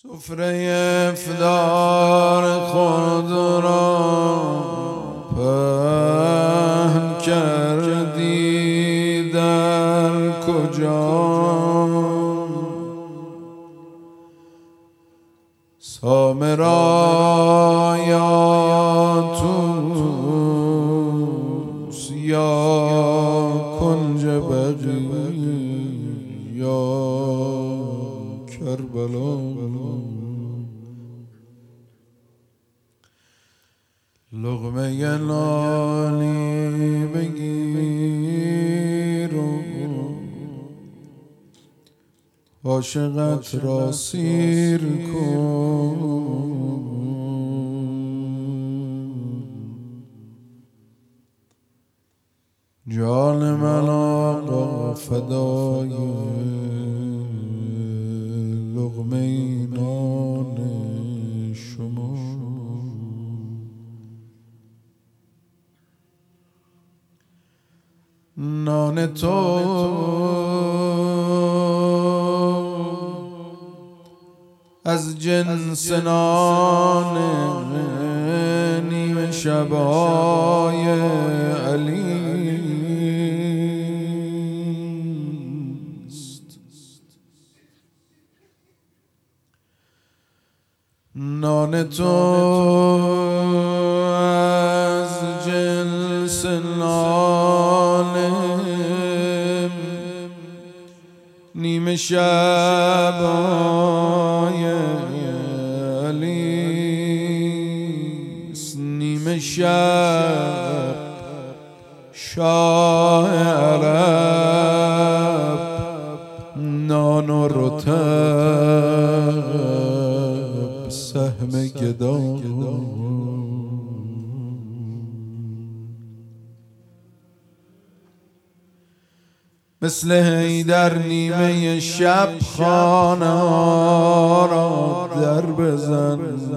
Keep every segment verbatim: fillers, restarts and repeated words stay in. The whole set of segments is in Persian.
سفره افطار خود را پهن کردی در کجا؟ سامرا توس یا کنج بقی یا کربلا، لقمه نانی بگیر و عاشقت را سیر کن. جان من آقا فدای لقمه نان شما. نان تو از جنس نان نیمه شبای علی است. نان تو از جنس نان نیمه شبای علی است. نیمه شب شاه عرب نان و رطب سهم گدا. مثل حیدر نیمه شب خانه را در بزن،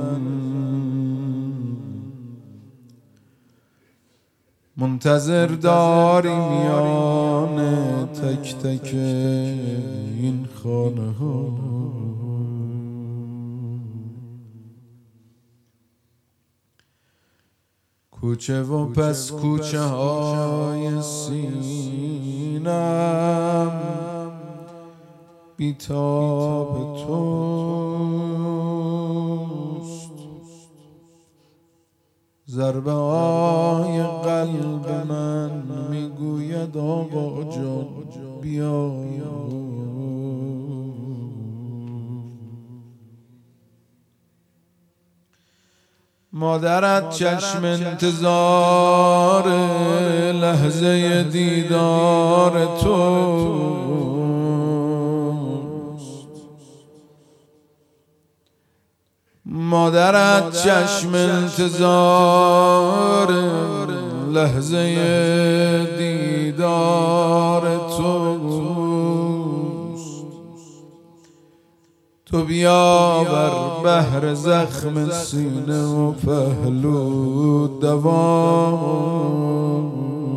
منتظر داری میان تک تک این خانه ها. کوچه و پس کوچه های سینم بیتاب توست. ضربه های قلب من میگوید آقا جان بیا. مادرت چشم انتظار لحظه دیدار توست. مادرت چشم انتظار لحظه دیدار توست. تو بیا بر بحر زخم سینه و پهلو دوام.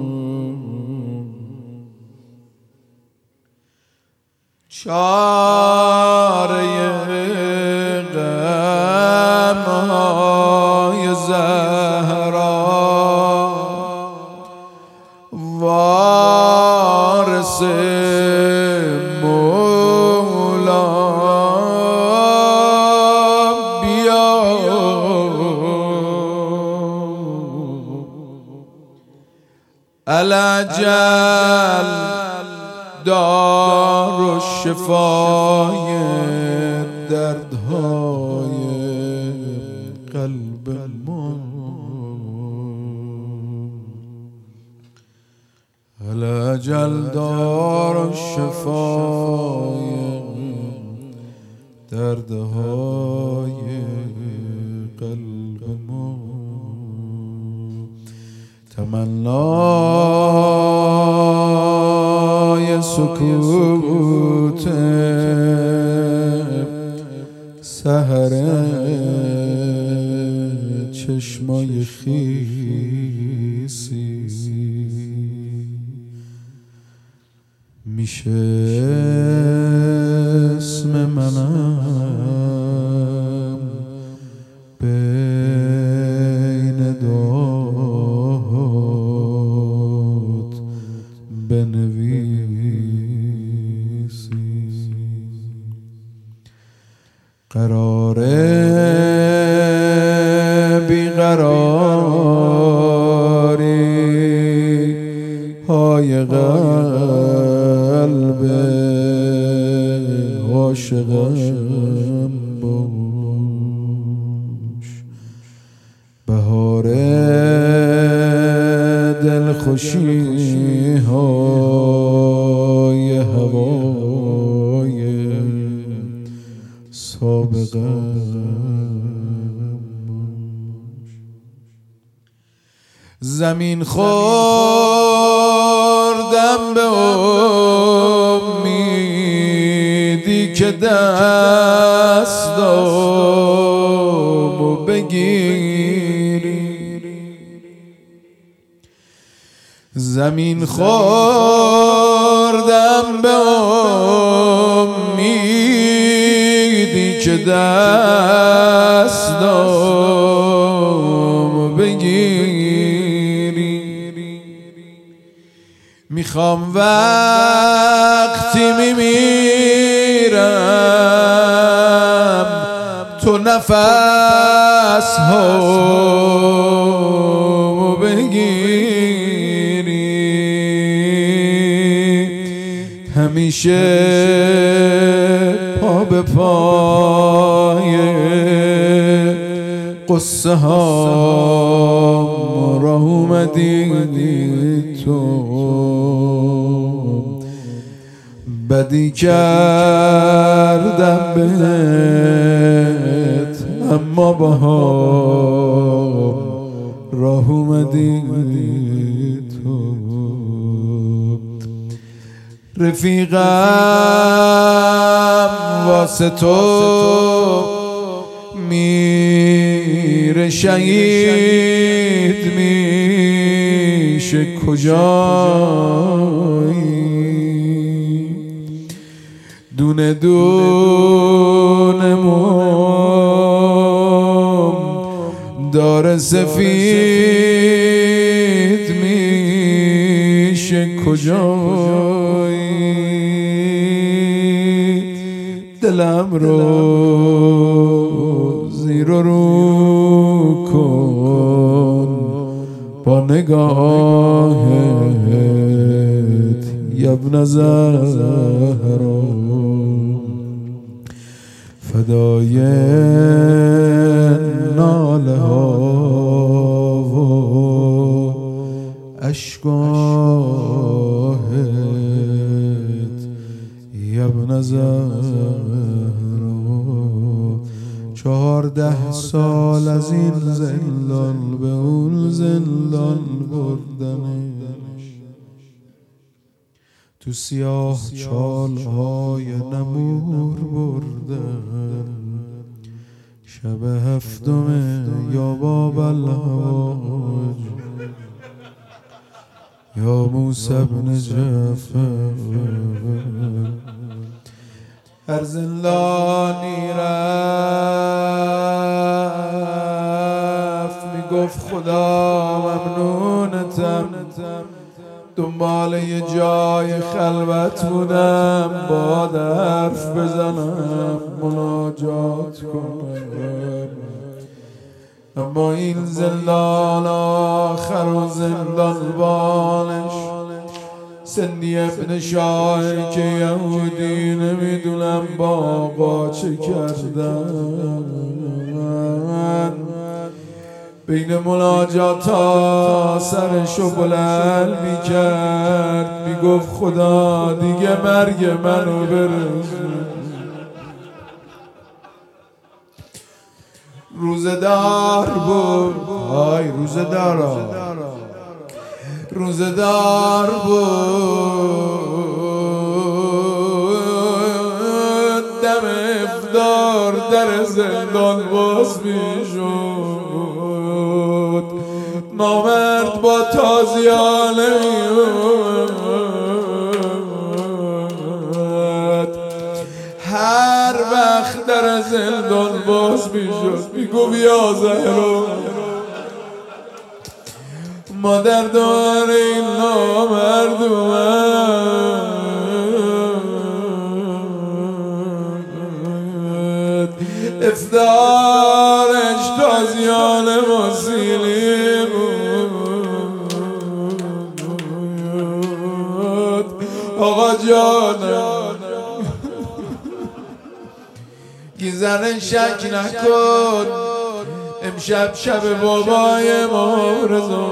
چاره غم‌های زهرا وارث الأجل دار و شفای دردهای قلب ما. الأجل دار و شفای دردهای قلب ما. تمنای سکوت سحر چشمای خیسی میشه اسم منم قرار بیقراری های قلب عاشقم باش. بهار دلخوشی های هوای سابقم. زمین خوردم به امیدی که دستامو بگیری. زمین خوردم به امیدی که دستامو بگیری. میخوام وقتی میمیرم تو نفس هامو بگیری. همیشه پا به پای قصه هام راه اومدی تو. بدی کردم بهت اما با هم راه اومدی تو. رفیقم واسه تو میره شهید میشه کجایی. دونه دونه موم داره سفید میشه کجایی. دلم رو زیر و رو کن با نگاهت یبن زهرا. فدای ناله ها و اشکاهت یبن زهرا. چهارده سال از این زندان به اون زندان بردنش. تو سیاه چالهای نمور بردن. شب هفتم یا باب الهواج یا موسی بن جعفر. هر زندانی رفت میگفت خدا ممنونتم، دنبال یه جای خلوت بودم با حرف بزنم مناجات کنم. اما این زندان آخر و زندان بالش سندی ابن شاه که یهودی نمیدونم با آقا چه کردن. بین مناجاتا سرشو بلند میکرد میگفت خدا دیگه مرگ منو برسون. روزدار بود، های روزدارا، روزدار بود. دم افطار در زندان باز میشد. نامرد با تازیانه میومد. هر وقت در زندان باز میشد میگو بیا زهرا ما در دوار این نامرد اومد. افتارش تازیان مسیلی بود آقا جانم گیزن شک نکن امشب شب بابای امام رضا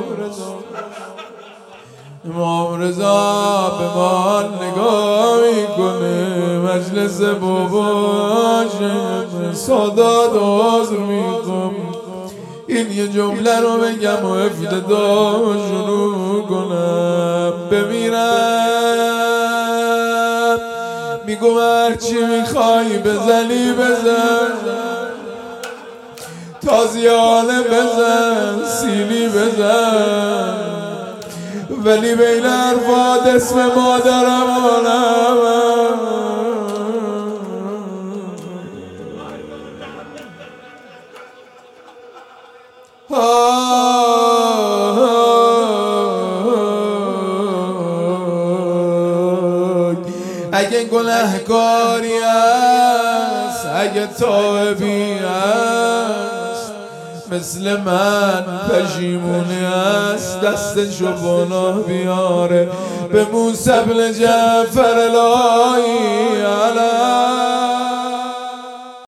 امام رضا به ما نگاه میکنه مجلس باباش سادات عذر میخوام این یه جمله رو بگم و افتدا شروع کنم بمیرم میگم هرچی میخوای بزنی بزن تازیانه بزن سیلی بزن ولی بین حرفات اسم مادرم آنم اگه گناهکاری است اگه تائبی است مثل من پشیمونی است دستشو بالا بیاره به موسی بن جعفر الهی علیه